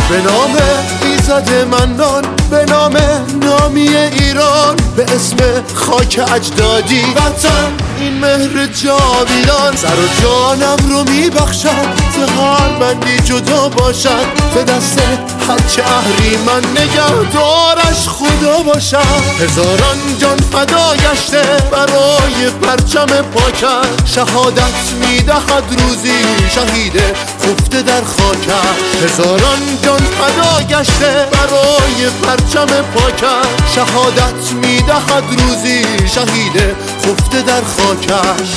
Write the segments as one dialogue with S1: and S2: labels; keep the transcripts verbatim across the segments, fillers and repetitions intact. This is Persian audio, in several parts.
S1: به نام ایزد منان، به نام نامی ایران، به اسم خاک اجدادی وطن این مهر جاویدان. سر و جانم رو میبخشم ز هر بندی جدا باشد، به دست هرچه اهریمن نگهدارش خدا باشد. هزاران جان فدا گشته برای پرچم پاکت، شهادت میدهد روزی شهید خفته در خاکت. هزاران جان فدا گشته برای پرچم پاکت، شهادت میدهد روزی شهید خفته در خاکش.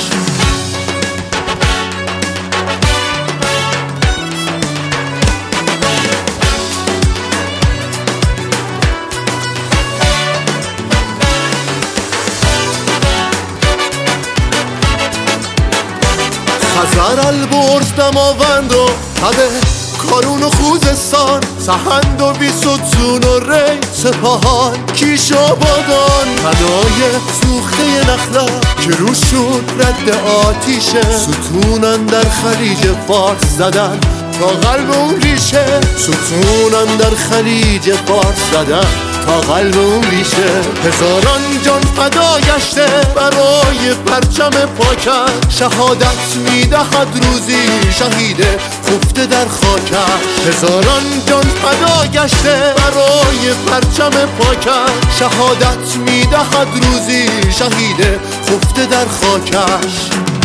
S1: خزر البرز دماوند و تبه کارون و خوزستان، سهند و بیستون و ری سپاهان کیش و بادان. فدای سوخته نخلا که روشون رد آتیشه، ستونن در خلیج فارس زدن تا قلب اون ریشه. ستونن در خلیج فارس زدن تا قلب اون ریشه. هزاران جان فدا گشته برای پرچم پاکت، شهادت میدهد روزی شهید خفته در خاکت. هزاران جان فدا گشته برای پرچم پاکت، شهادت میدهد روزی شهید خفته در خاکش.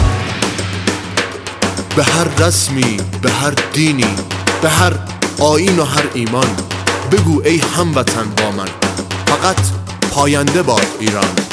S1: به هر رسمی، به هر دینی، به هر آیین و هر ایمان، بگو ای هموطن با من، فقط پاینده باد ایران.